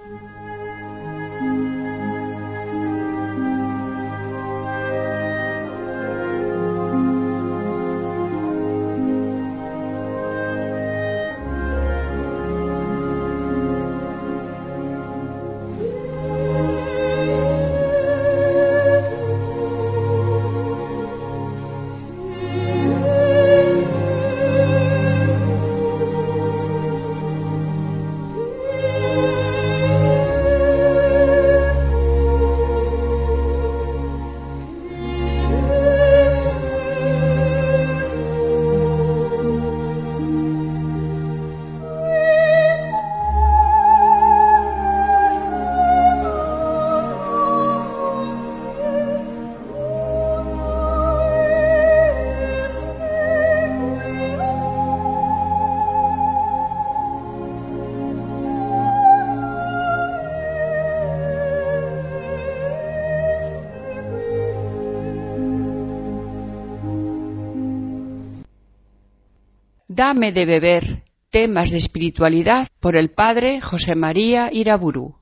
Dame de beber, temas de espiritualidad, por el padre José María Iraburu.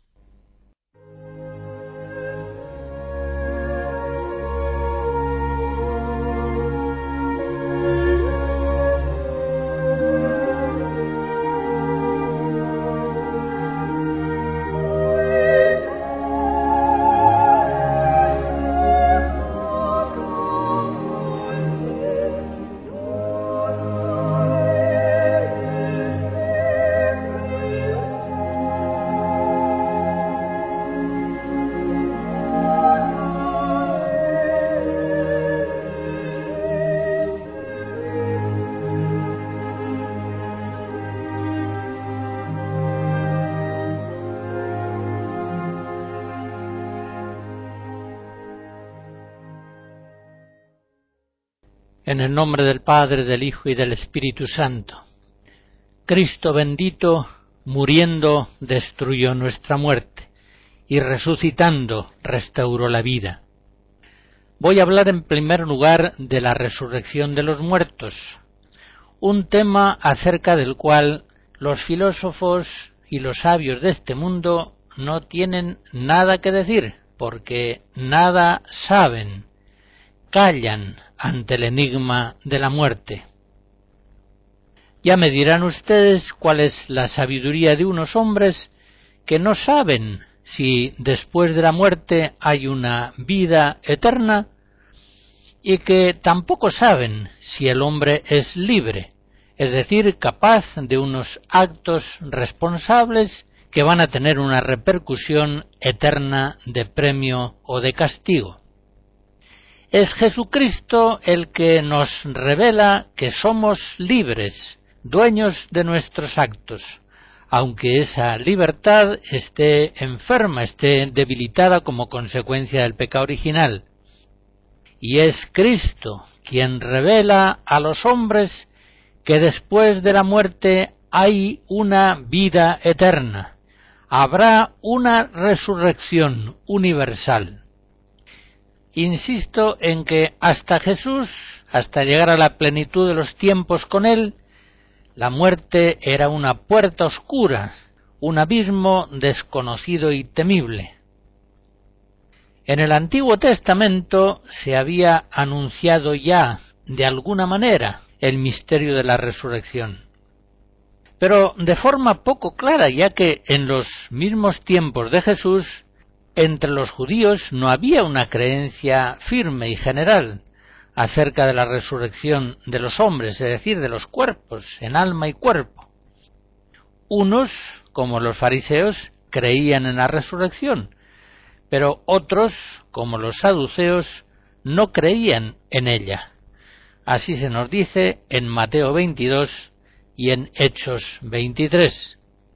En el nombre del Padre, del Hijo y del Espíritu Santo. Cristo bendito, muriendo, destruyó nuestra muerte, y resucitando, restauró la vida. Voy a hablar en primer lugar de la resurrección de los muertos, un tema acerca del cual los filósofos y los sabios de este mundo no tienen nada que decir, porque nada saben, callan ante el enigma de la muerte. Ya me dirán ustedes cuál es la sabiduría de unos hombres que no saben si después de la muerte hay una vida eterna y que tampoco saben si el hombre es libre, es decir, capaz de unos actos responsables que van a tener una repercusión eterna de premio o de castigo. Es Jesucristo el que nos revela que somos libres, dueños de nuestros actos, aunque esa libertad esté enferma, esté debilitada como consecuencia del pecado original. Y es Cristo quien revela a los hombres que después de la muerte hay una vida eterna, habrá una resurrección universal. Insisto en que hasta Jesús, hasta llegar a la plenitud de los tiempos con él, la muerte era una puerta oscura, un abismo desconocido y temible. En el Antiguo Testamento se había anunciado ya, de alguna manera, el misterio de la resurrección, pero de forma poco clara, ya que en los mismos tiempos de Jesús, entre los judíos no había una creencia firme y general acerca de la resurrección de los hombres, es decir, de los cuerpos, en alma y cuerpo. Unos, como los fariseos, creían en la resurrección, pero otros, como los saduceos, no creían en ella. Así se nos dice en Mateo 22 y en Hechos 23.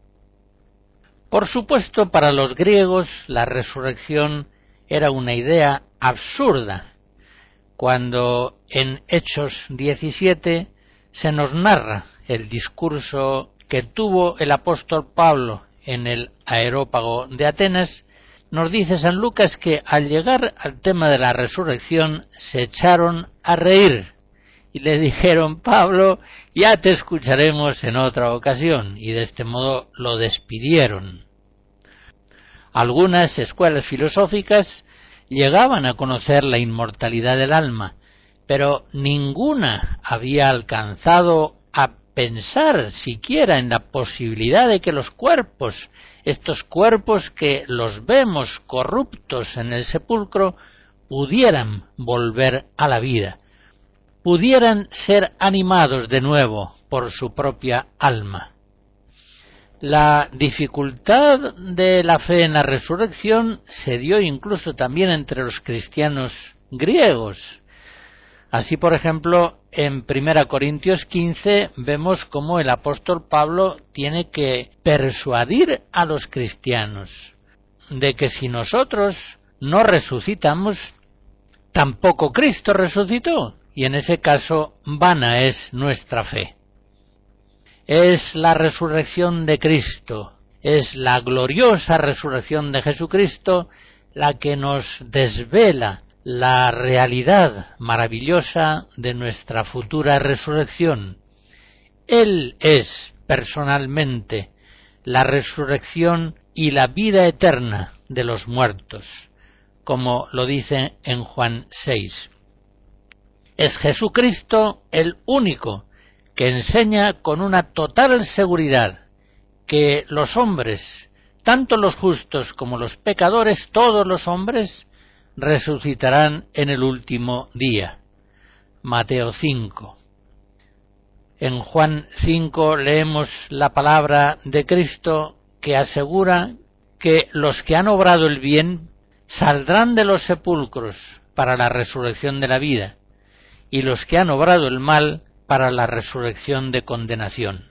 Por supuesto, para los griegos la resurrección era una idea absurda, cuando en Hechos 17 se nos narra el discurso que tuvo el apóstol Pablo en el Areópago de Atenas. Nos dice San Lucas que al llegar al tema de la resurrección se echaron a reír y le dijeron: Pablo, ya te escucharemos en otra ocasión, y de este modo lo despidieron. Algunas escuelas filosóficas llegaban a conocer la inmortalidad del alma, pero ninguna había alcanzado a pensar siquiera en la posibilidad de que los cuerpos, estos cuerpos que los vemos corruptos en el sepulcro, pudieran volver a la vida, pudieran ser animados de nuevo por su propia alma. La dificultad de la fe en la resurrección se dio incluso también entre los cristianos griegos. Así, por ejemplo, en 1 Corintios 15 vemos cómo el apóstol Pablo tiene que persuadir a los cristianos de que si nosotros no resucitamos, tampoco Cristo resucitó, y en ese caso vana es nuestra fe. Es la resurrección de Cristo, es la gloriosa resurrección de Jesucristo la que nos desvela la realidad maravillosa de nuestra futura resurrección. Él es personalmente la resurrección y la vida eterna de los muertos, como lo dice en Juan 6. Es Jesucristo el único que enseña con una total seguridad que los hombres, tanto los justos como los pecadores, todos los hombres, resucitarán en el último día. Mateo 5. En Juan 5 leemos la palabra de Cristo que asegura que los que han obrado el bien saldrán de los sepulcros para la resurrección de la vida, y los que han obrado el mal para la resurrección de condenación.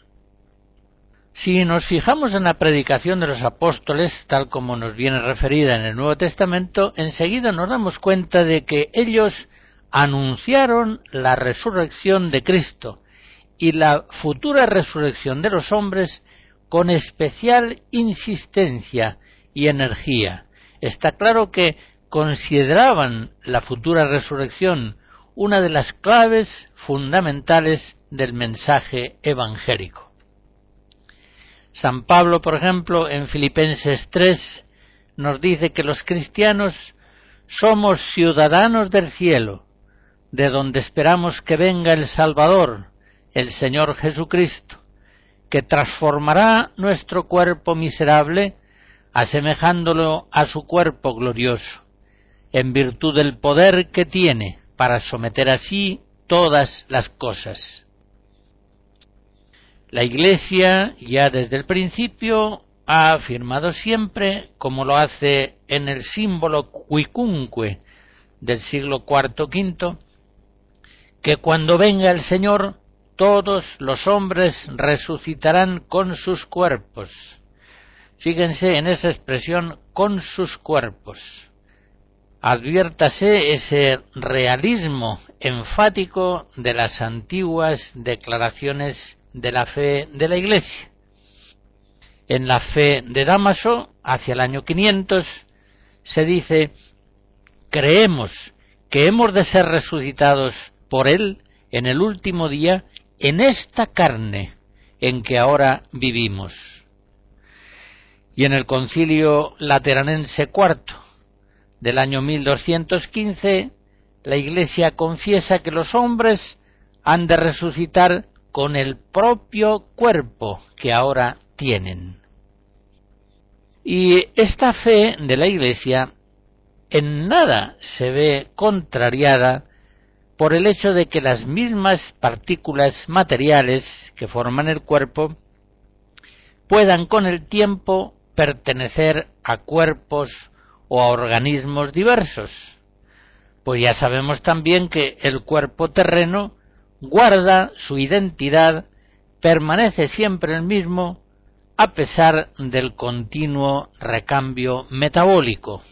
Si nos fijamos en la predicación de los apóstoles, tal como nos viene referida en el Nuevo Testamento, enseguida nos damos cuenta de que ellos anunciaron la resurrección de Cristo y la futura resurrección de los hombres con especial insistencia y energía. Está claro que consideraban la futura resurrección una de las claves fundamentales del mensaje evangélico. San Pablo, por ejemplo, en Filipenses 3, nos dice que los cristianos somos ciudadanos del cielo, de donde esperamos que venga el Salvador, el Señor Jesucristo, que transformará nuestro cuerpo miserable, asemejándolo a su cuerpo glorioso, en virtud del poder que tiene para someter así todas las cosas. La Iglesia, ya desde el principio, ha afirmado siempre, como lo hace en el símbolo quicunque del siglo IV-V, que cuando venga el Señor, todos los hombres resucitarán con sus cuerpos. Fíjense en esa expresión, con sus cuerpos. Adviértase ese realismo enfático de las antiguas declaraciones de la fe de la Iglesia. En la fe de Dámaso, hacia el año 500, se dice: creemos que hemos de ser resucitados por Él en el último día, en esta carne en que ahora vivimos. Y en el Concilio Lateranense IV del año 1215, la Iglesia confiesa que los hombres han de resucitar con el propio cuerpo que ahora tienen. Y esta fe de la Iglesia en nada se ve contrariada por el hecho de que las mismas partículas materiales que forman el cuerpo puedan con el tiempo pertenecer a cuerpos o a organismos diversos. Pues ya sabemos también que el cuerpo terreno guarda su identidad, permanece siempre el mismo, a pesar del continuo recambio metabólico.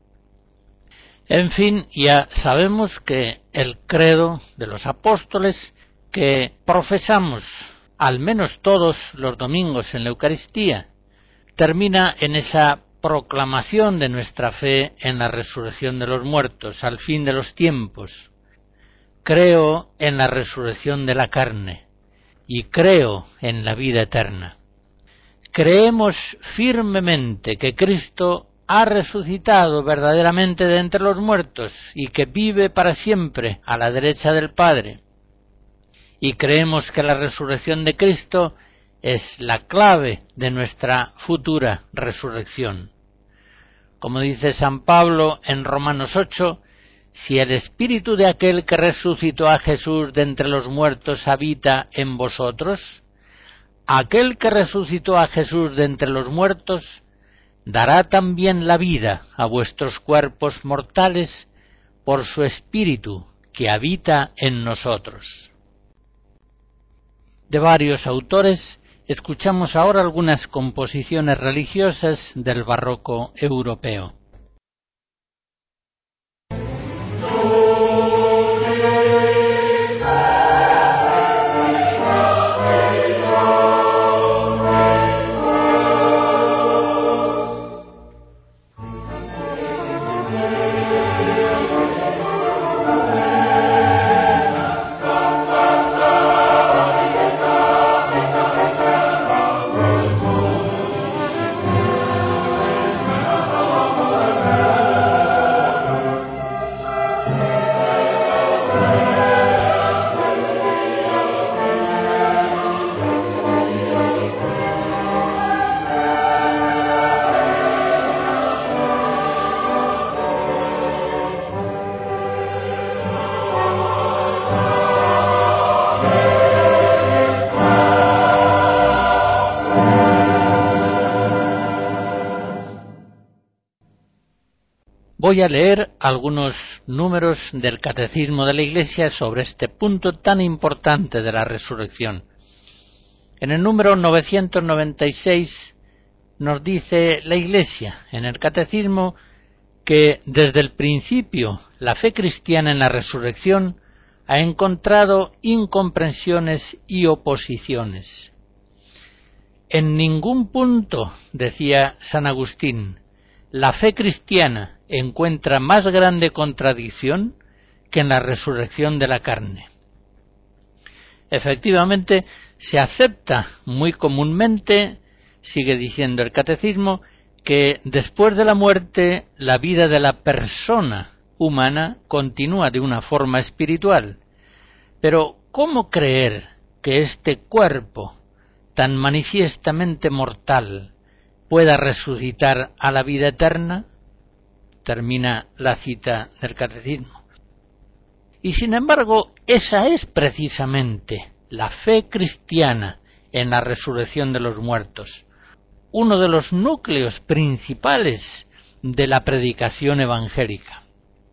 En fin, ya sabemos que el credo de los apóstoles, que profesamos al menos todos los domingos en la Eucaristía, termina en esa proclamación de nuestra fe en la resurrección de los muertos al fin de los tiempos. Creo en la resurrección de la carne y creo en la vida eterna. Creemos firmemente que Cristo ha resucitado verdaderamente de entre los muertos y que vive para siempre a la derecha del Padre. Y creemos que la resurrección de Cristo es la clave de nuestra futura resurrección. Como dice San Pablo en Romanos 8, si el espíritu de aquel que resucitó a Jesús de entre los muertos habita en vosotros, aquel que resucitó a Jesús de entre los muertos dará también la vida a vuestros cuerpos mortales por su espíritu que habita en nosotros. De varios autores escuchamos ahora algunas composiciones religiosas del barroco europeo. Voy a leer algunos números del Catecismo de la Iglesia sobre este punto tan importante de la resurrección. En el número 996 nos dice la Iglesia en el Catecismo que desde el principio la fe cristiana en la resurrección ha encontrado incomprensiones y oposiciones. En ningún punto, decía San Agustín, la fe cristiana encuentra más grande contradicción que en la resurrección de la carne. Efectivamente, se acepta muy comúnmente, sigue diciendo el Catecismo, que después de la muerte la vida de la persona humana continúa de una forma espiritual. Pero, ¿cómo creer que este cuerpo tan manifiestamente mortal pueda resucitar a la vida eterna? Termina la cita del Catecismo. Y sin embargo, esa es precisamente la fe cristiana en la resurrección de los muertos, uno de los núcleos principales de la predicación evangélica.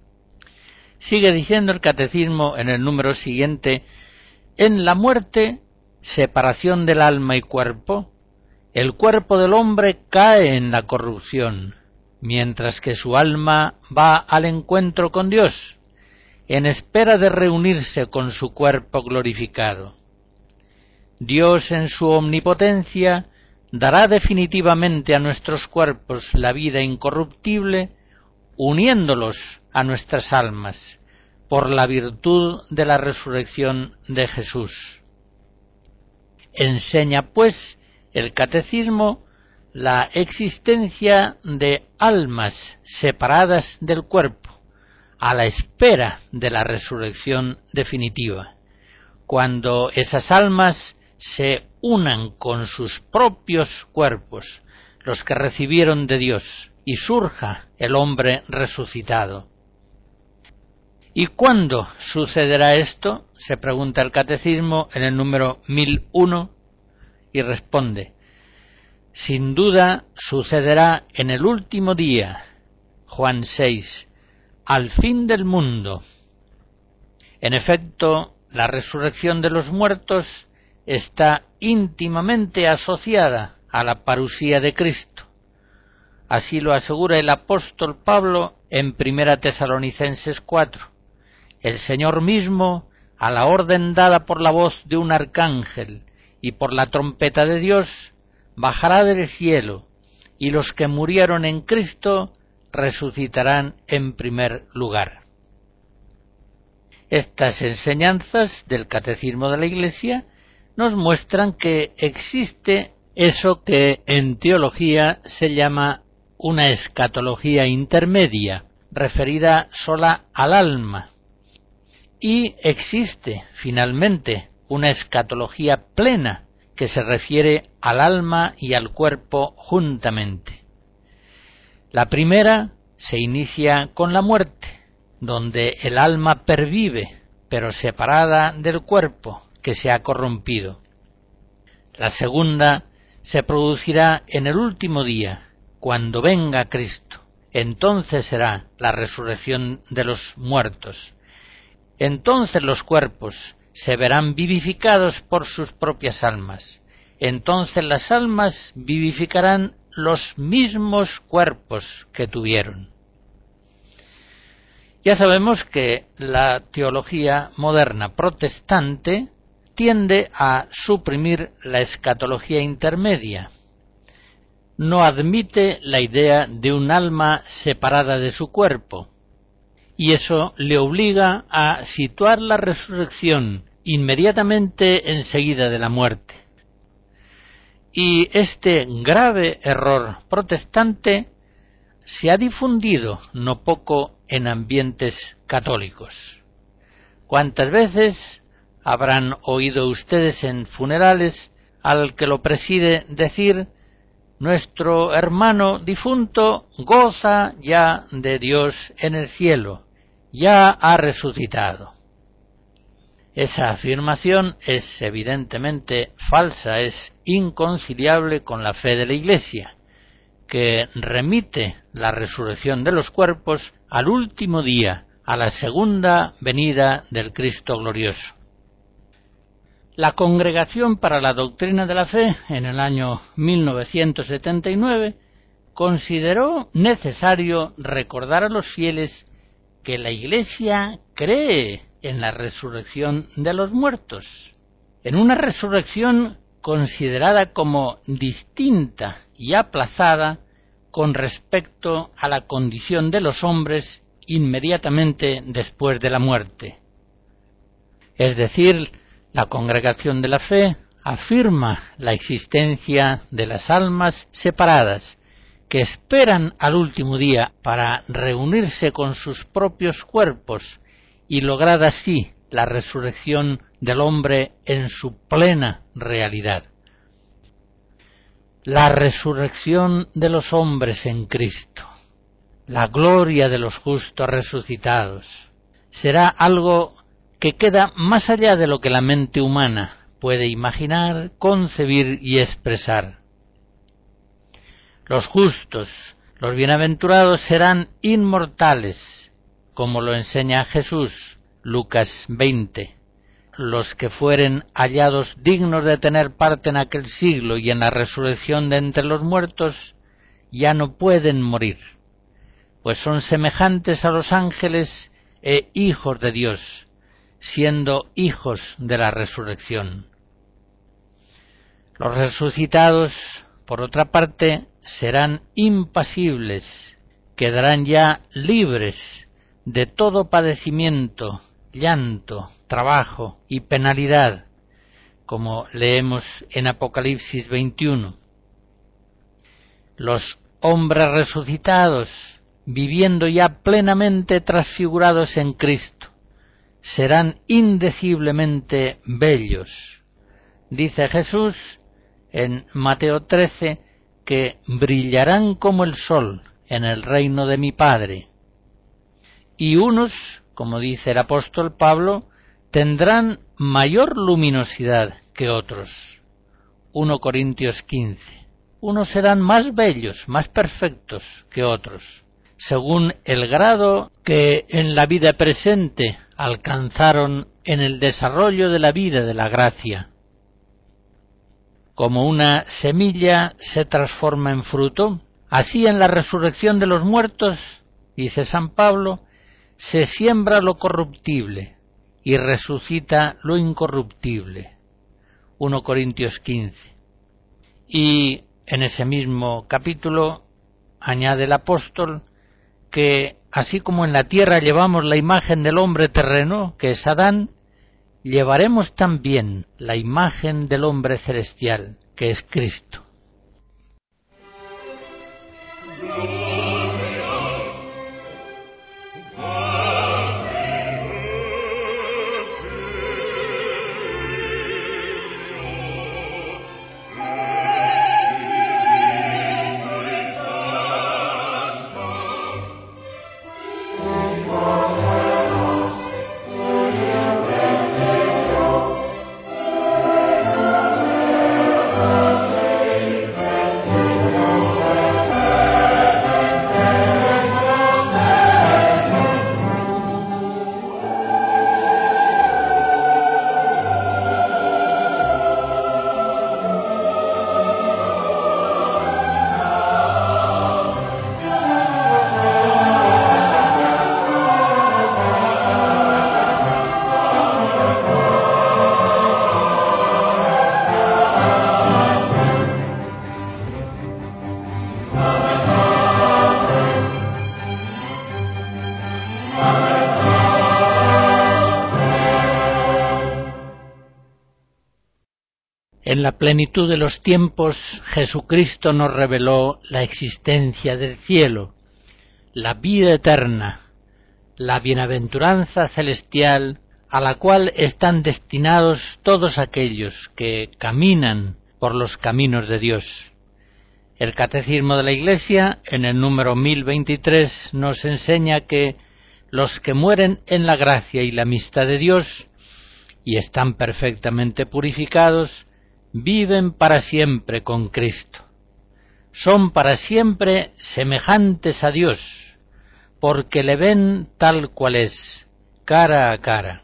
Sigue diciendo el Catecismo en el número siguiente: en la muerte, separación del alma y cuerpo, el cuerpo del hombre cae en la corrupción, mientras que su alma va al encuentro con Dios, en espera de reunirse con su cuerpo glorificado. Dios, en su omnipotencia, dará definitivamente a nuestros cuerpos la vida incorruptible, uniéndolos a nuestras almas, por la virtud de la resurrección de Jesús. Enseña, pues, el Catecismo la existencia de almas separadas del cuerpo, a la espera de la resurrección definitiva, cuando esas almas se unan con sus propios cuerpos, los que recibieron de Dios, y surja el hombre resucitado. ¿Y cuándo sucederá esto?, se pregunta el Catecismo en el número 1001, y responde: sin duda sucederá en el último día, Juan 6, al fin del mundo. En efecto, la resurrección de los muertos está íntimamente asociada a la parusía de Cristo. Así lo asegura el apóstol Pablo en 1 Tesalonicenses 4. El Señor mismo, a la orden dada por la voz de un arcángel y por la trompeta de Dios, bajará del cielo, y los que murieron en Cristo resucitarán en primer lugar. Estas enseñanzas del Catecismo de la Iglesia nos muestran que existe eso que en teología se llama una escatología intermedia, referida sola al alma, y existe, finalmente, una escatología plena, que se refiere al alma y al cuerpo juntamente. La primera se inicia con la muerte, donde el alma pervive, pero separada del cuerpo, que se ha corrompido. La segunda se producirá en el último día, cuando venga Cristo. Entonces será la resurrección de los muertos. Entonces los cuerpos se verán vivificados por sus propias almas. Entonces las almas vivificarán los mismos cuerpos que tuvieron. Ya sabemos que la teología moderna protestante tiende a suprimir la escatología intermedia. No admite la idea de un alma separada de su cuerpo, y eso le obliga a situar la resurrección inmediatamente enseguida de la muerte. Y este grave error protestante se ha difundido no poco en ambientes católicos. ¿Cuántas veces habrán oído ustedes en funerales al que lo preside decir: nuestro hermano difunto goza ya de Dios en el cielo, ya ha resucitado? Esa afirmación es evidentemente falsa, es inconciliable con la fe de la Iglesia, que remite la resurrección de los cuerpos al último día, a la segunda venida del Cristo glorioso. La Congregación para la Doctrina de la Fe, en el año 1979, consideró necesario recordar a los fieles que la Iglesia cree en la resurrección de los muertos, en una resurrección considerada como distinta y aplazada con respecto a la condición de los hombres inmediatamente después de la muerte. Es decir, la Congregación de la Fe afirma la existencia de las almas separadas, que esperan al último día para reunirse con sus propios cuerpos y lograr así la resurrección del hombre en su plena realidad. La resurrección de los hombres en Cristo, la gloria de los justos resucitados, será algo que queda más allá de lo que la mente humana puede imaginar, concebir y expresar. Los justos, los bienaventurados, serán inmortales, como lo enseña Jesús, Lucas 20. Los que fueren hallados dignos de tener parte en aquel siglo y en la resurrección de entre los muertos, ya no pueden morir, pues son semejantes a los ángeles e hijos de Dios, siendo hijos de la resurrección. Los resucitados, por otra parte, serán impasibles, quedarán ya libres de todo padecimiento, llanto, trabajo y penalidad, como leemos en Apocalipsis 21. Los hombres resucitados, viviendo ya plenamente transfigurados en Cristo, serán indeciblemente bellos. Dice Jesús en Mateo 13 que brillarán como el sol en el reino de mi Padre. Y unos, como dice el apóstol Pablo, tendrán mayor luminosidad que otros. 1 Corintios 15. Unos serán más bellos, más perfectos que otros, según el grado que en la vida presente alcanzaron en el desarrollo de la vida de la gracia. Como una semilla se transforma en fruto, así en la resurrección de los muertos, dice San Pablo, se siembra lo corruptible y resucita lo incorruptible. 1 Corintios 15. Y en ese mismo capítulo añade el apóstol que así como en la tierra llevamos la imagen del hombre terreno, que es Adán, llevaremos también la imagen del hombre celestial, que es Cristo. En la plenitud de los tiempos, Jesucristo nos reveló la existencia del cielo, la vida eterna, la bienaventuranza celestial a la cual están destinados todos aquellos que caminan por los caminos de Dios. El Catecismo de la Iglesia, en el número 1023, nos enseña que los que mueren en la gracia y la amistad de Dios y están perfectamente purificados, viven para siempre con Cristo. Son para siempre semejantes a Dios, porque le ven tal cual es, cara a cara.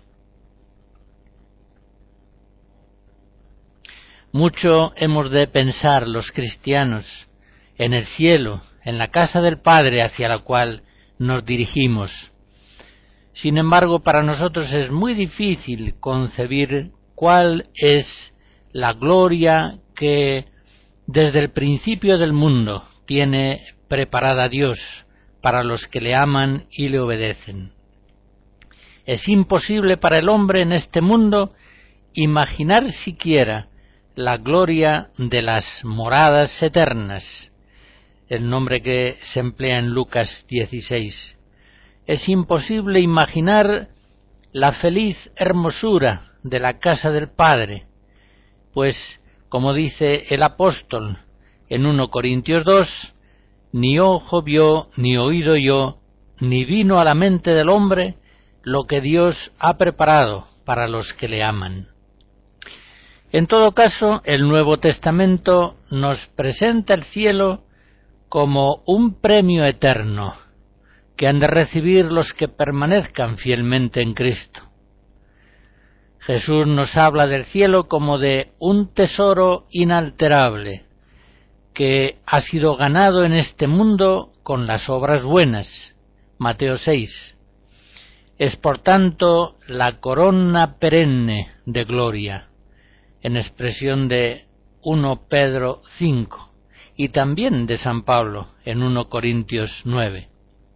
Mucho hemos de pensar los cristianos en el cielo, en la casa del Padre hacia la cual nos dirigimos. Sin embargo, para nosotros es muy difícil concebir cuál es la gloria que desde el principio del mundo tiene preparada Dios para los que le aman y le obedecen. Es imposible para el hombre en este mundo imaginar siquiera la gloria de las moradas eternas, el nombre que se emplea en Lucas 16. Es imposible imaginar la feliz hermosura de la casa del Padre, pues, como dice el apóstol en 1 Corintios 2, ni ojo vio, ni oído oyó, ni vino a la mente del hombre lo que Dios ha preparado para los que le aman. En todo caso, el Nuevo Testamento nos presenta el cielo como un premio eterno que han de recibir los que permanezcan fielmente en Cristo. Jesús nos habla del cielo como de un tesoro inalterable que ha sido ganado en este mundo con las obras buenas. Mateo 6. Es por tanto la corona perenne de gloria, en expresión de 1 Pedro 5 y también de San Pablo en 1 Corintios 9.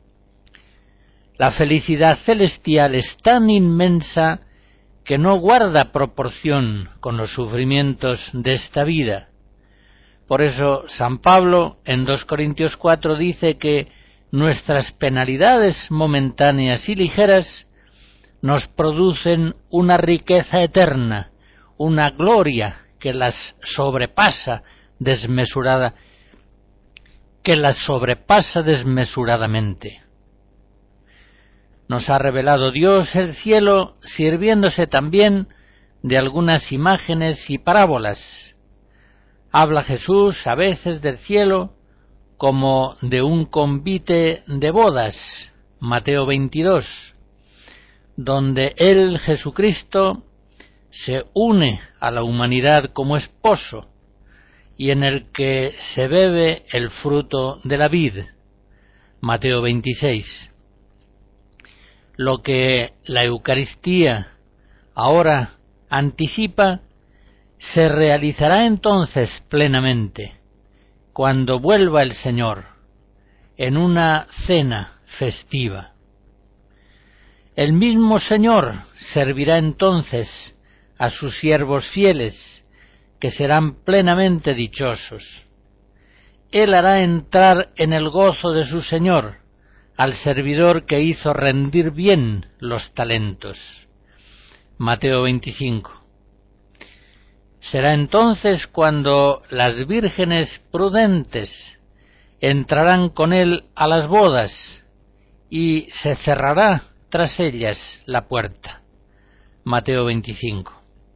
La felicidad celestial es tan inmensa que no guarda proporción con los sufrimientos de esta vida. Por eso San Pablo en 2 Corintios 4 dice que nuestras penalidades momentáneas y ligeras nos producen una riqueza eterna, una gloria que las sobrepasa desmesuradamente. Nos ha revelado Dios el cielo sirviéndose también de algunas imágenes y parábolas. Habla Jesús a veces del cielo como de un convite de bodas, Mateo 22, donde Él, Jesucristo, se une a la humanidad como esposo y en el que se bebe el fruto de la vid, Mateo 26. Lo que la Eucaristía ahora anticipa se realizará entonces plenamente cuando vuelva el Señor en una cena festiva. El mismo Señor servirá entonces a sus siervos fieles, que serán plenamente dichosos, Él hará entrar en el gozo de su Señor al servidor que hizo rendir bien los talentos. Mateo 25. Será entonces cuando las vírgenes prudentes entrarán con él a las bodas y se cerrará tras ellas la puerta. Mateo 25.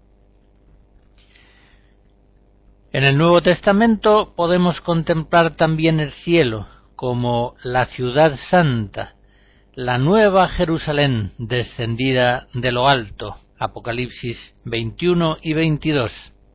En el Nuevo Testamento podemos contemplar también el cielo como la ciudad santa, la nueva Jerusalén descendida de lo alto. Apocalipsis 21 y 22.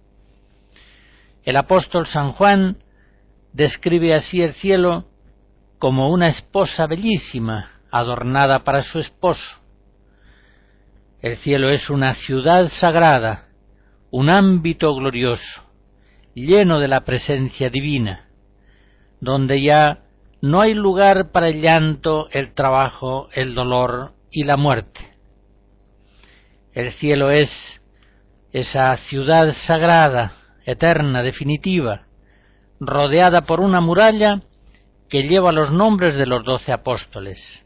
El apóstol San Juan describe así el cielo como una esposa bellísima, adornada para su esposo. El cielo es una ciudad sagrada, un ámbito glorioso, lleno de la presencia divina, donde ya no hay lugar para el llanto, el trabajo, el dolor y la muerte. El cielo es esa ciudad sagrada, eterna, definitiva, rodeada por una muralla que lleva los nombres de los 12 apóstoles.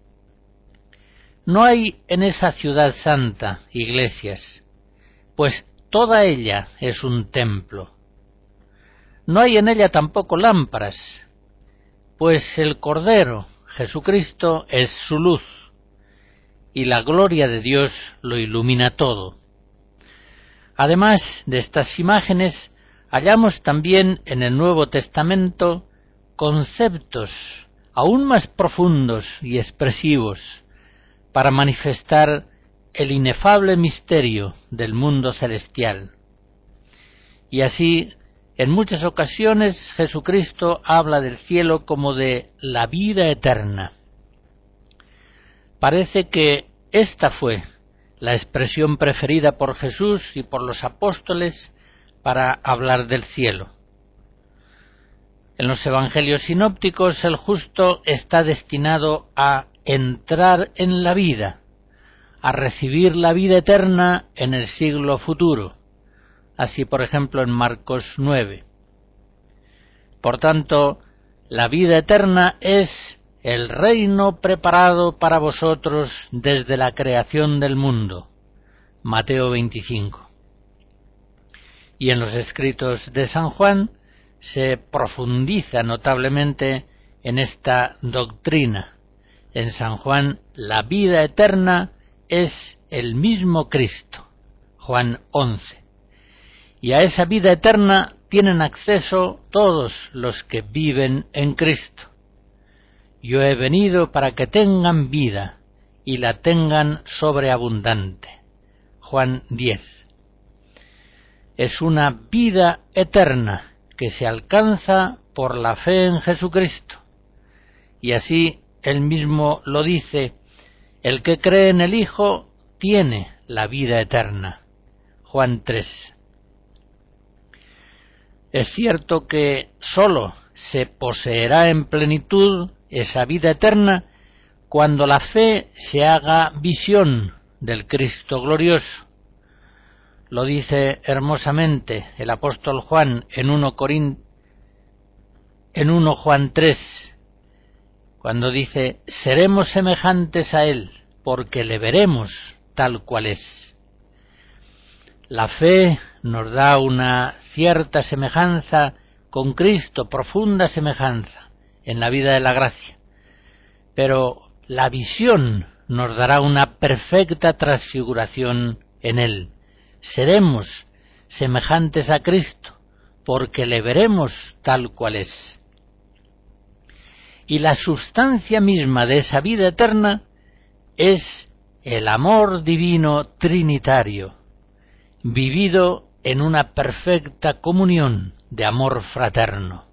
No hay en esa ciudad santa iglesias, pues toda ella es un templo. No hay en ella tampoco lámparas, pues el Cordero, Jesucristo, es su luz, y la gloria de Dios lo ilumina todo. Además de estas imágenes, hallamos también en el Nuevo Testamento conceptos aún más profundos y expresivos para manifestar el inefable misterio del mundo celestial. Y así, en muchas ocasiones, Jesucristo habla del cielo como de la vida eterna. Parece que esta fue la expresión preferida por Jesús y por los apóstoles para hablar del cielo. En los evangelios sinópticos el justo está destinado a entrar en la vida, a recibir la vida eterna en el siglo futuro, así por ejemplo en Marcos 9. Por tanto, la vida eterna es el reino preparado para vosotros desde la creación del mundo. Mateo 25. Y en los escritos de San Juan se profundiza notablemente en esta doctrina. En San Juan, la vida eterna es el mismo Cristo. Juan 11. Y a esa vida eterna tienen acceso todos los que viven en Cristo. Yo he venido para que tengan vida y la tengan sobreabundante. Juan 10. Es una vida eterna que se alcanza por la fe en Jesucristo. Y así él mismo lo dice: el que cree en el Hijo tiene la vida eterna. Juan 3. Es cierto que sólo se poseerá en plenitud esa vida eterna cuando la fe se haga visión del Cristo glorioso. Lo dice hermosamente el apóstol Juan en 1 Juan 3, cuando dice: seremos semejantes a Él, porque le veremos tal cual es. La fe nos da una cierta semejanza con Cristo, profunda semejanza en la vida de la gracia, pero la visión nos dará una perfecta transfiguración en Él. Seremos semejantes a Cristo, porque le veremos tal cual es. Y la sustancia misma de esa vida eterna es el amor divino trinitario, vivido en una perfecta comunión de amor fraterno.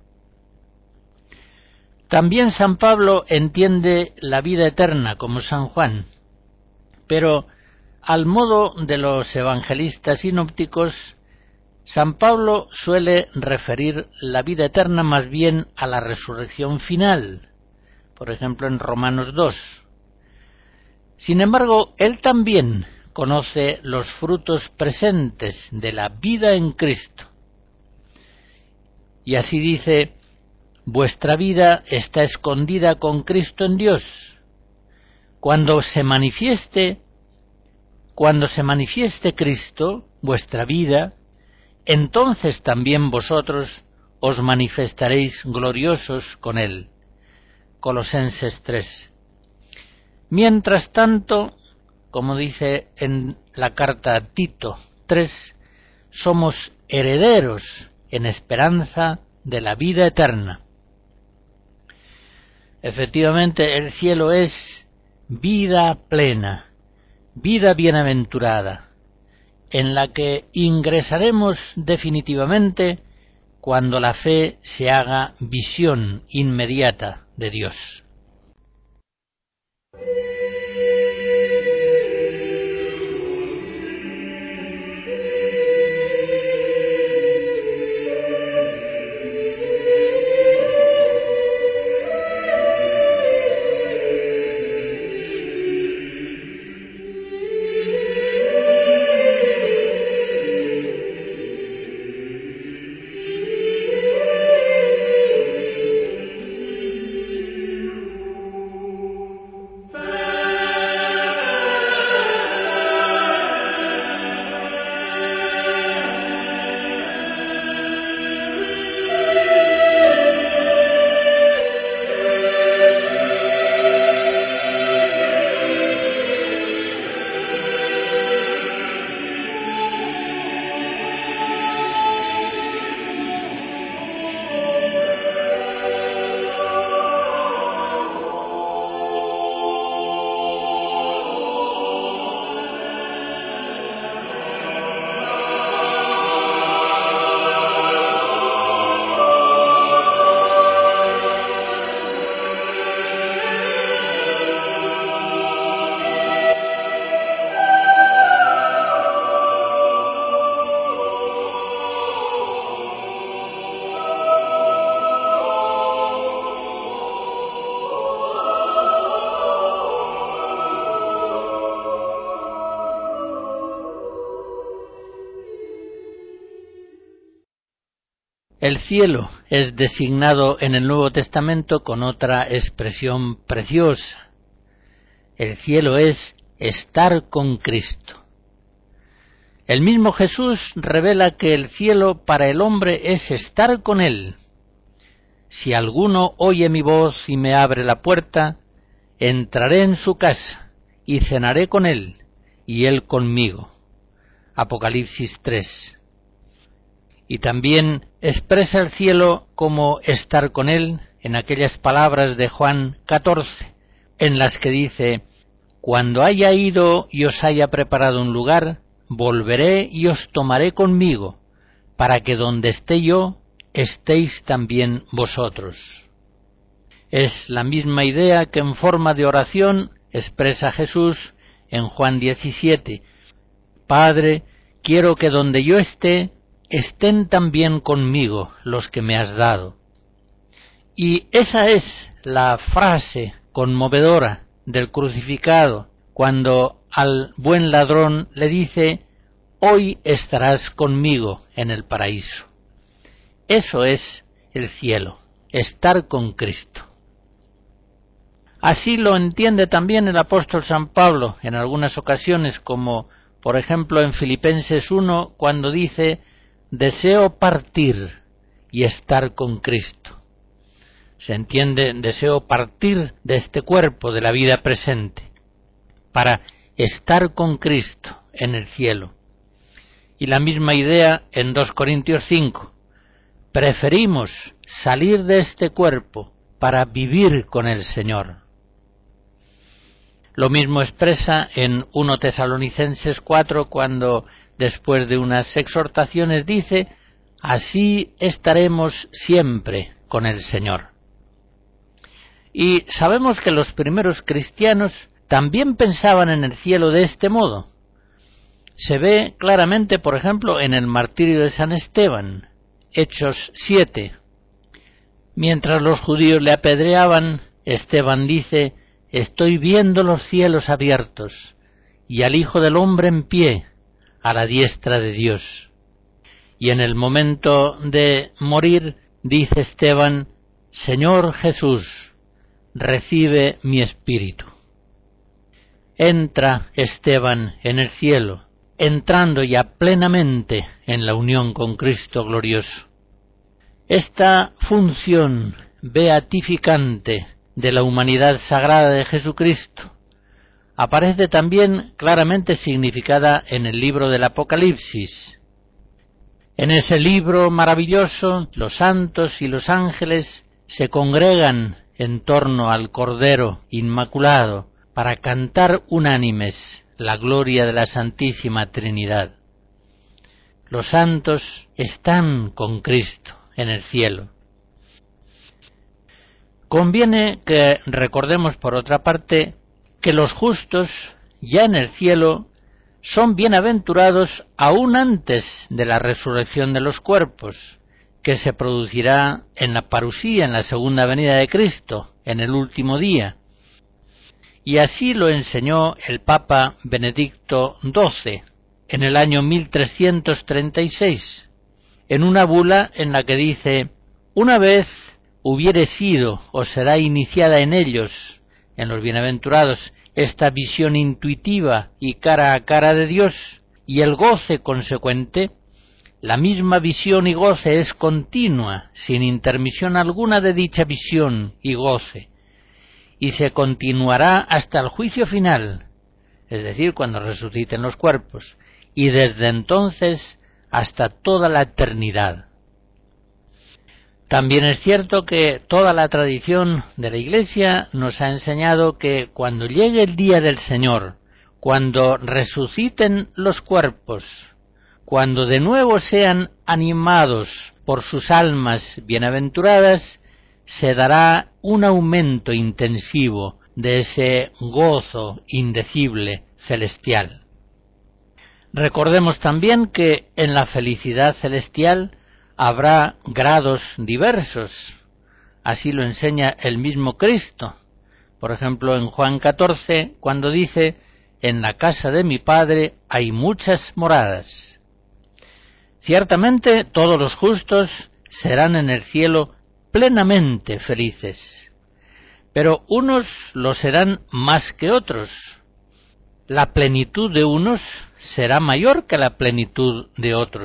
También San Pablo entiende la vida eterna como San Juan, pero al modo de los evangelistas sinópticos, San Pablo suele referir la vida eterna más bien a la resurrección final, por ejemplo en Romanos 2. Sin embargo, él también conoce los frutos presentes de la vida en Cristo. Y así dice: vuestra vida está escondida con Cristo en Dios. Cuando se manifieste Cristo, vuestra vida, entonces también vosotros os manifestaréis gloriosos con Él. Colosenses 3. Mientras tanto, como dice en la carta a Tito 3, somos herederos en esperanza de la vida eterna. Efectivamente, el cielo es vida plena, vida bienaventurada, en la que ingresaremos definitivamente cuando la fe se haga visión inmediata de Dios. El cielo es designado en el Nuevo Testamento con otra expresión preciosa. El cielo es estar con Cristo. El mismo Jesús revela que el cielo para el hombre es estar con Él. Si alguno oye mi voz y me abre la puerta, entraré en su casa y cenaré con él y él conmigo. Apocalipsis 3. Y también expresa el cielo como estar con Él en aquellas palabras de Juan 14, en las que dice: cuando haya ido y os haya preparado un lugar, volveré y os tomaré conmigo, para que donde esté yo, estéis también vosotros. Es la misma idea que en forma de oración expresa Jesús en Juan 17. Padre, quiero que donde yo esté, estén también conmigo los que me has dado. Y esa es la frase conmovedora del crucificado, cuando al buen ladrón le dice: hoy estarás conmigo en el paraíso. Eso es el cielo, estar con Cristo. Así lo entiende también el apóstol San Pablo en algunas ocasiones, como por ejemplo en Filipenses 1, cuando dice: deseo partir y estar con Cristo. Se entiende, deseo partir de este cuerpo, de la vida presente, para estar con Cristo en el cielo. Y la misma idea en 2 Corintios 5. Preferimos salir de este cuerpo para vivir con el Señor. Lo mismo expresa en 1 Tesalonicenses 4, cuando después de unas exhortaciones dice: así estaremos siempre con el Señor. Y sabemos que los primeros cristianos también pensaban en el cielo de este modo. Se ve claramente, por ejemplo, en el martirio de San Esteban, Hechos 7. Mientras los judíos le apedreaban, Esteban dice: estoy viendo los cielos abiertos y al Hijo del Hombre en pie a la diestra de Dios. Y en el momento de morir, dice Esteban: Señor Jesús, recibe mi espíritu. Entra Esteban en el cielo, entrando ya plenamente en la unión con Cristo glorioso. Esta función beatificante de la humanidad sagrada de Jesucristo aparece también claramente significada en el libro del Apocalipsis. En ese libro maravilloso, los santos y los ángeles se congregan en torno al Cordero Inmaculado para cantar unánimes la gloria de la Santísima Trinidad. Los santos están con Cristo en el cielo. Conviene que recordemos, por otra parte, que los justos, ya en el cielo, son bienaventurados aún antes de la resurrección de los cuerpos, que se producirá en la parusía, en la segunda venida de Cristo, en el último día. Y así lo enseñó el Papa Benedicto XII, en el año 1336, en una bula en la que dice: «Una vez hubiere sido o será iniciada en ellos, en los bienaventurados, esta visión intuitiva y cara a cara de Dios, y el goce consecuente, la misma visión y goce es continua, sin intermisión alguna de dicha visión y goce, y se continuará hasta el juicio final, es decir, cuando resuciten los cuerpos, y desde entonces hasta toda la eternidad». También es cierto que toda la tradición de la Iglesia nos ha enseñado que cuando llegue el día del Señor, cuando resuciten los cuerpos, cuando de nuevo sean animados por sus almas bienaventuradas, se dará un aumento intensivo de ese gozo indecible celestial. Recordemos también que en la felicidad celestial habrá grados diversos. Así lo enseña el mismo Cristo. Por ejemplo, en Juan 14, cuando dice: «En la casa de mi Padre hay muchas moradas». Ciertamente todos los justos serán en el cielo plenamente felices, pero unos lo serán más que otros. La plenitud de unos será mayor que la plenitud de otros,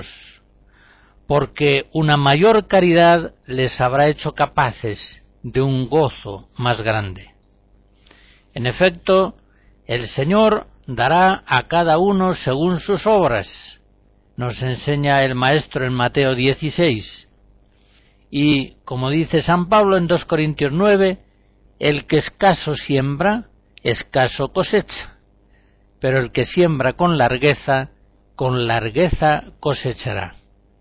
porque una mayor caridad les habrá hecho capaces de un gozo más grande. En efecto, el Señor dará a cada uno según sus obras, nos enseña el Maestro en Mateo 16, y, como dice San Pablo en 2 Corintios 9, el que escaso siembra, escaso cosecha, pero el que siembra con largueza cosechará.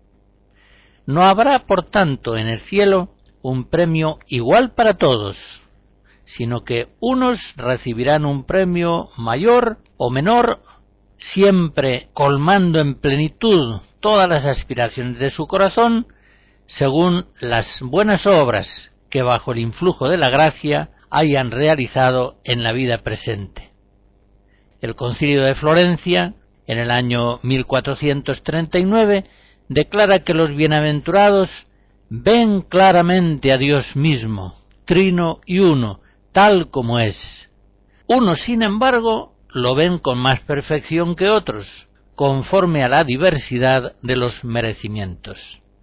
No habrá, por tanto, en el cielo un premio igual para todos, sino que unos recibirán un premio mayor o menor, siempre colmando en plenitud todas las aspiraciones de su corazón, según las buenas obras que bajo el influjo de la gracia hayan realizado en la vida presente. El Concilio de Florencia, en el año 1439, declara que los bienaventurados ven claramente a Dios mismo, trino y uno, tal como es. Unos, sin embargo, lo ven con más perfección que otros, conforme a la diversidad de los merecimientos.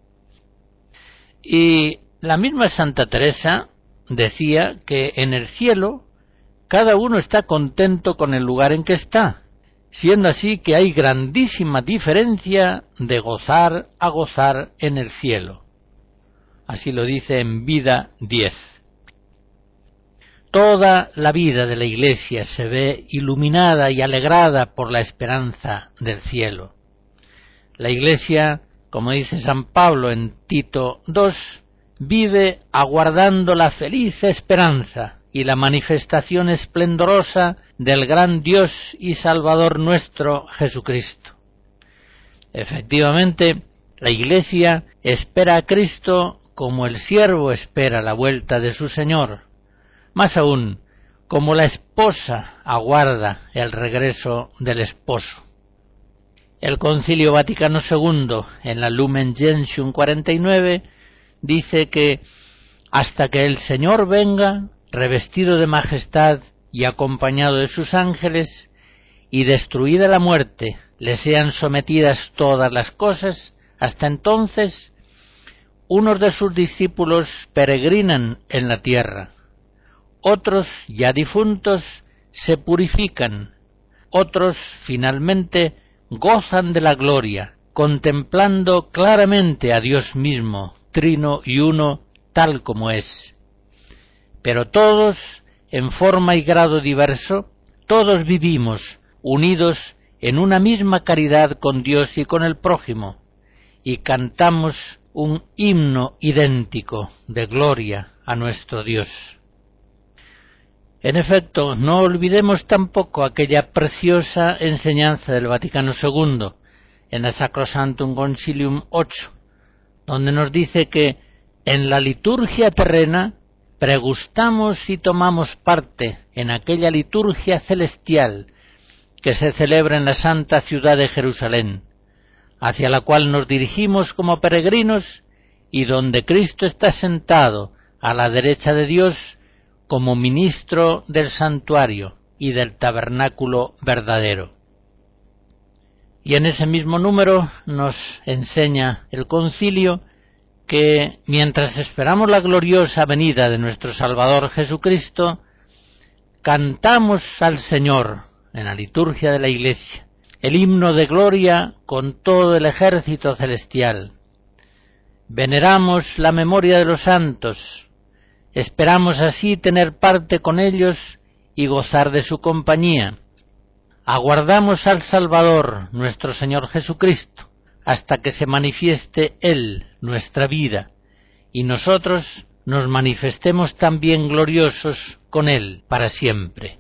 Y la misma Santa Teresa decía que en el cielo cada uno está contento con el lugar en que está, siendo así que hay grandísima diferencia de gozar a gozar en el cielo. Así lo dice en Vida 10. Toda la vida de la Iglesia se ve iluminada y alegrada por la esperanza del cielo. La Iglesia, como dice San Pablo en Tito 2, vive aguardando la feliz esperanza y la manifestación esplendorosa del gran Dios y Salvador nuestro Jesucristo. Efectivamente, la Iglesia espera a Cristo como el siervo espera la vuelta de su Señor, más aún, como la esposa aguarda el regreso del esposo. El Concilio Vaticano II, en la Lumen Gentium 49, dice que hasta que el Señor venga, revestido de majestad y acompañado de sus ángeles, y destruida la muerte, le sean sometidas todas las cosas. Hasta entonces, unos de sus discípulos peregrinan en la tierra, otros, ya difuntos, se purifican, otros, finalmente, gozan de la gloria, contemplando claramente a Dios mismo, trino y uno, tal como es. Pero todos, en forma y grado diverso, todos vivimos unidos en una misma caridad con Dios y con el prójimo, y cantamos un himno idéntico de gloria a nuestro Dios. En efecto, no olvidemos tampoco aquella preciosa enseñanza del Vaticano II, en la Sacrosanctum Concilium 8, donde nos dice que en la liturgia terrena pregustamos y tomamos parte en aquella liturgia celestial que se celebra en la santa ciudad de Jerusalén, hacia la cual nos dirigimos como peregrinos y donde Cristo está sentado a la derecha de Dios como ministro del santuario y del tabernáculo verdadero. Y en ese mismo número nos enseña el concilio que mientras esperamos la gloriosa venida de nuestro Salvador Jesucristo, cantamos al Señor en la liturgia de la Iglesia el himno de gloria con todo el ejército celestial. Veneramos la memoria de los santos, esperamos así tener parte con ellos y gozar de su compañía. Aguardamos al Salvador, nuestro Señor Jesucristo, hasta que se manifieste Él, nuestra vida, y nosotros nos manifestemos también gloriosos con Él para siempre.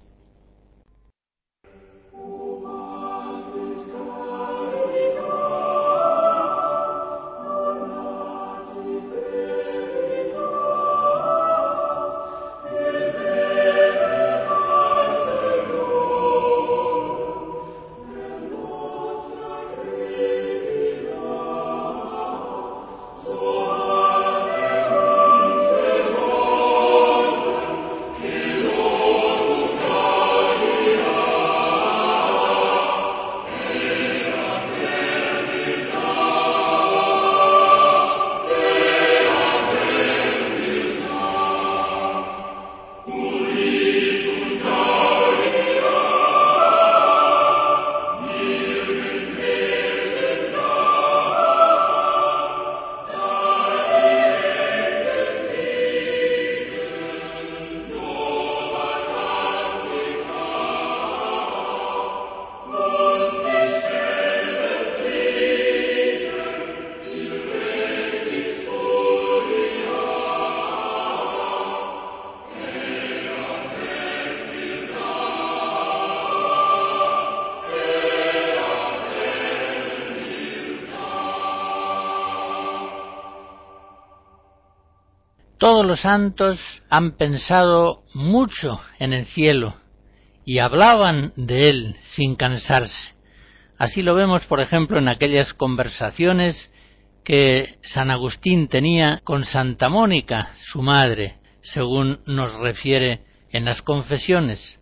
Todos los santos han pensado mucho en el cielo y hablaban de él sin cansarse. Así lo vemos, por ejemplo, en aquellas conversaciones que San Agustín tenía con Santa Mónica, su madre, según nos refiere en las confesiones,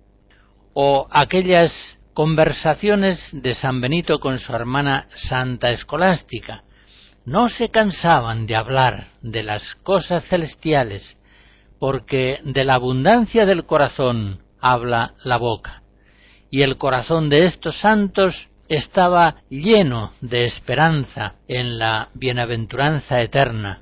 o aquellas conversaciones de San Benito con su hermana Santa Escolástica. No se cansaban de hablar de las cosas celestiales, porque de la abundancia del corazón habla la boca, y el corazón de estos santos estaba lleno de esperanza en la bienaventuranza eterna.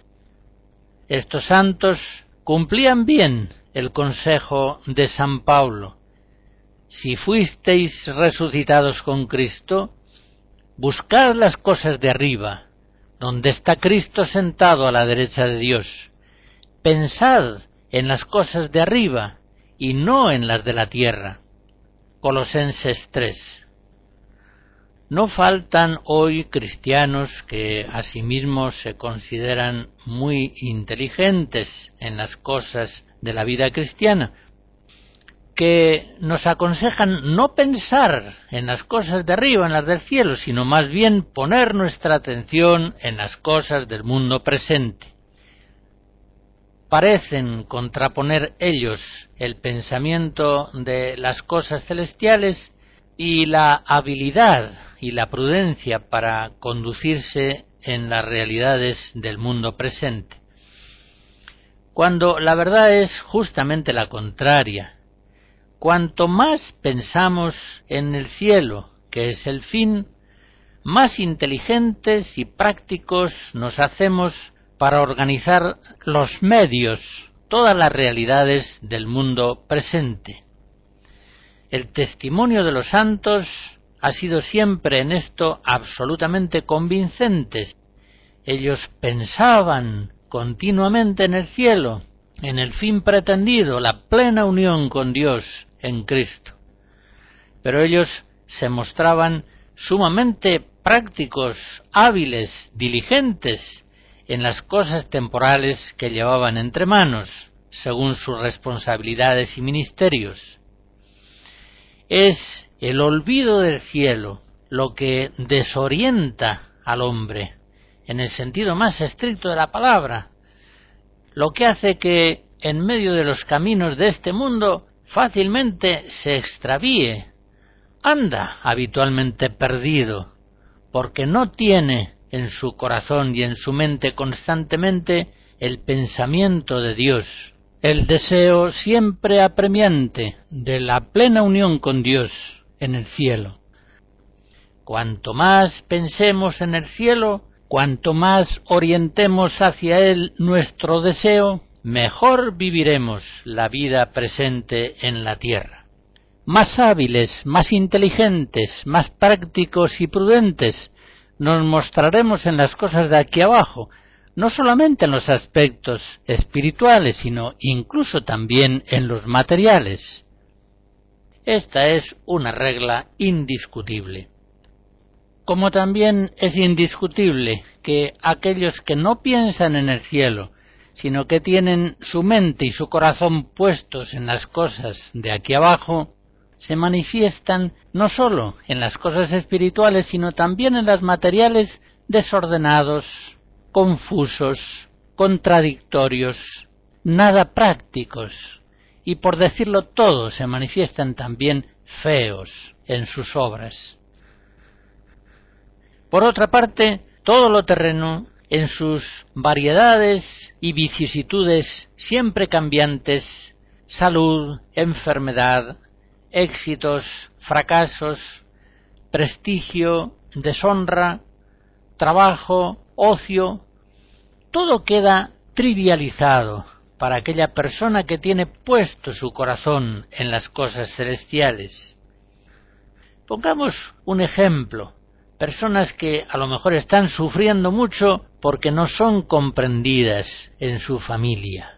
Estos santos cumplían bien el consejo de San Pablo: si fuisteis resucitados con Cristo, buscad las cosas de arriba, donde está Cristo sentado a la derecha de Dios. Pensad en las cosas de arriba y no en las de la tierra. Colosenses 3. No faltan hoy cristianos que asimismo se consideran muy inteligentes en las cosas de la vida cristiana, que nos aconsejan no pensar en las cosas de arriba, en las del cielo, sino más bien poner nuestra atención en las cosas del mundo presente. parecen contraponer ellos el pensamiento de las cosas celestiales y la habilidad y la prudencia para conducirse en las realidades del mundo presente, cuando la verdad es justamente la contraria. Cuanto más pensamos en el cielo, que es el fin, más inteligentes y prácticos nos hacemos para organizar los medios, todas las realidades del mundo presente. El testimonio de los santos ha sido siempre en esto absolutamente convincentes. Ellos pensaban continuamente en el cielo, en el fin pretendido, la plena unión con Dios en Cristo. Pero ellos se mostraban sumamente prácticos, hábiles, diligentes en las cosas temporales que llevaban entre manos, según sus responsabilidades y ministerios. Es el olvido del cielo lo que desorienta al hombre, en el sentido más estricto de la palabra, lo que hace que en medio de los caminos de este mundo fácilmente se extravíe, anda habitualmente perdido, porque no tiene en su corazón y en su mente constantemente el pensamiento de Dios, el deseo siempre apremiante de la plena unión con Dios en el cielo. Cuanto más pensemos en el cielo, cuanto más orientemos hacia él nuestro deseo, mejor viviremos la vida presente en la tierra. Más hábiles, más inteligentes, más prácticos y prudentes nos mostraremos en las cosas de aquí abajo, no solamente en los aspectos espirituales, sino incluso también en los materiales. Esta es una regla indiscutible. Como también es indiscutible que aquellos que no piensan en el cielo, sino que tienen su mente y su corazón puestos en las cosas de aquí abajo, se manifiestan no sólo en las cosas espirituales, sino también en las materiales desordenados, confusos, contradictorios, nada prácticos, y por decirlo todo, se manifiestan también feos en sus obras. Por otra parte, todo lo terreno, en sus variedades y vicisitudes siempre cambiantes, salud, enfermedad, éxitos, fracasos, prestigio, deshonra, trabajo, ocio, todo queda trivializado para aquella persona que tiene puesto su corazón en las cosas celestiales. Pongamos un ejemplo. Personas que a lo mejor están sufriendo mucho porque no son comprendidas en su familia.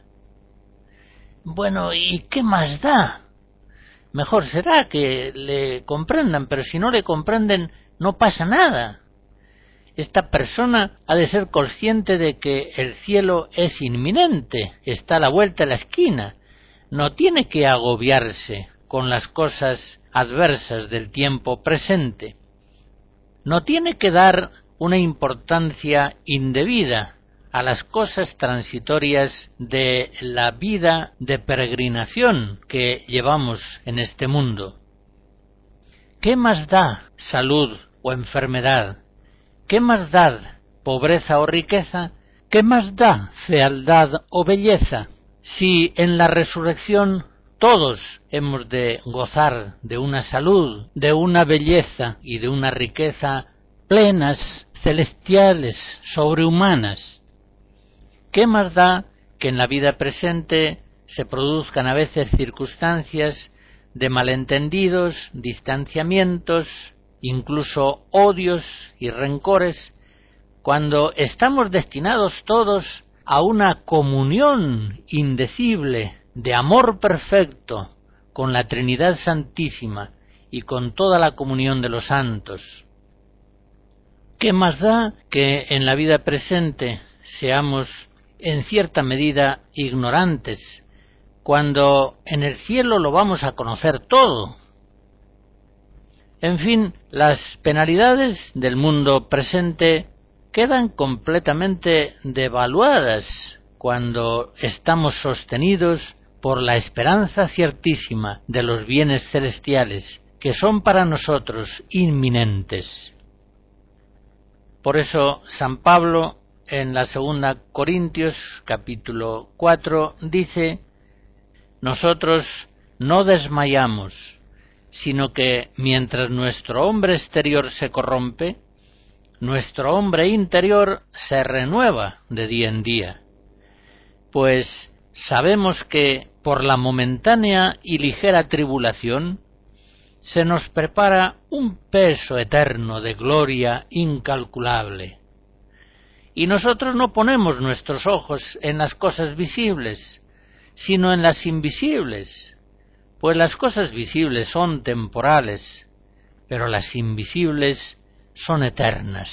Bueno, ¿y qué más da? Mejor será que le comprendan, pero si no le comprenden, no pasa nada. Esta persona ha de ser consciente de que el cielo es inminente, está a la vuelta de la esquina. No tiene que agobiarse con las cosas adversas del tiempo presente. No tiene que dar una importancia indebida a las cosas transitorias de la vida de peregrinación que llevamos en este mundo. ¿Qué más da salud o enfermedad? ¿Qué más da pobreza o riqueza? ¿Qué más da fealdad o belleza? Si en la resurrección todos hemos de gozar de una salud, de una belleza y de una riqueza plenas, celestiales, sobrehumanas. ¿Qué más da que en la vida presente se produzcan a veces circunstancias de malentendidos, distanciamientos, incluso odios y rencores, cuando estamos destinados todos a una comunión indecible de amor perfecto con la Trinidad Santísima y con toda la comunión de los santos? ¿Qué más da que en la vida presente seamos en cierta medida ignorantes, cuando en el cielo lo vamos a conocer todo? En fin, las penalidades del mundo presente quedan completamente devaluadas cuando estamos sostenidos por la esperanza ciertísima de los bienes celestiales, que son para nosotros inminentes. Por eso San Pablo, en la 2 Corintios, capítulo 4, dice: nosotros no desmayamos, sino que mientras nuestro hombre exterior se corrompe, nuestro hombre interior se renueva de día en día. Pues sabemos que por la momentánea y ligera tribulación se nos prepara un peso eterno de gloria incalculable. Y nosotros no ponemos nuestros ojos en las cosas visibles, sino en las invisibles, pues las cosas visibles son temporales, pero las invisibles son eternas.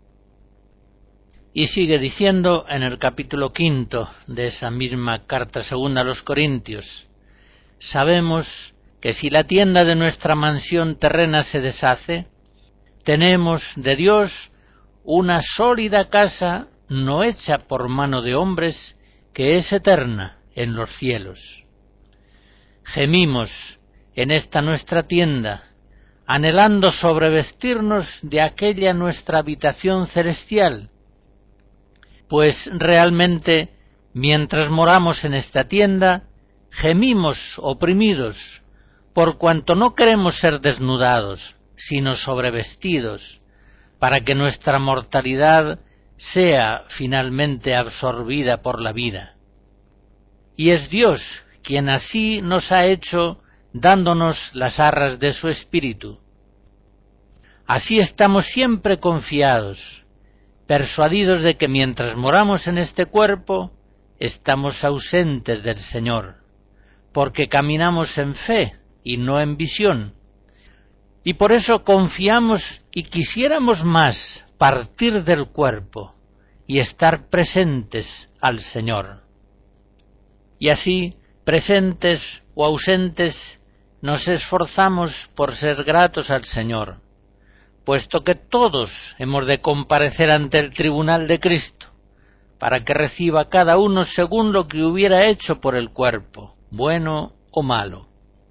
Y sigue diciendo en el capítulo 5 de esa misma carta 2 a los Corintios: sabemos que si la tienda de nuestra mansión terrena se deshace, tenemos de Dios una sólida casa no hecha por mano de hombres, que es eterna en los cielos. Gemimos en esta nuestra tienda, anhelando sobrevestirnos de aquella nuestra habitación celestial, pues realmente, mientras moramos en esta tienda, gemimos oprimidos, por cuanto no queremos ser desnudados, sino sobrevestidos, para que nuestra mortalidad sea finalmente absorbida por la vida. Y es Dios quien así nos ha hecho, dándonos las arras de su Espíritu. Así estamos siempre confiados, persuadidos de que mientras moramos en este cuerpo, estamos ausentes del Señor, porque caminamos en fe y no en visión. Y por eso confiamos y quisiéramos más partir del cuerpo y estar presentes al Señor. Y así, presentes o ausentes, nos esforzamos por ser gratos al Señor, puesto que todos hemos de comparecer ante el tribunal de Cristo, para que reciba cada uno según lo que hubiera hecho por el cuerpo, bueno o malo.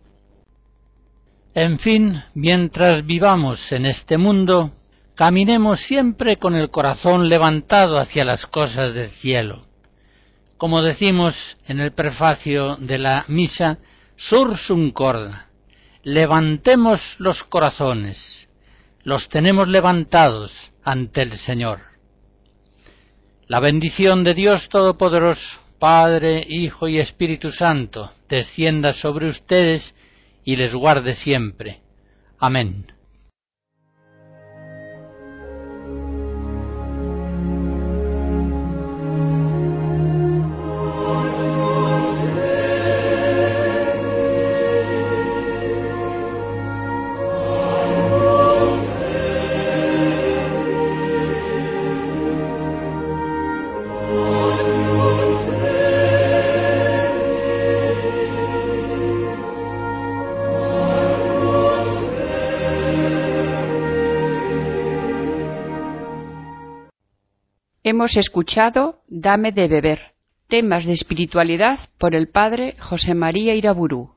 En fin, mientras vivamos en este mundo, caminemos siempre con el corazón levantado hacia las cosas del cielo. Como decimos en el prefacio de la misa, sursum corda, levantemos los corazones, los tenemos levantados ante el Señor. La bendición de Dios Todopoderoso, Padre, Hijo y Espíritu Santo, descienda sobre ustedes y les guarde siempre. Amén. Hemos escuchado Dame de beber, temas de espiritualidad por el padre José María Iraburu.